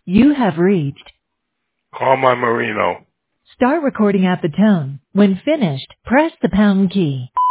You have reached. Carmine Marino. Start recording at the tone. When finished, press the pound key.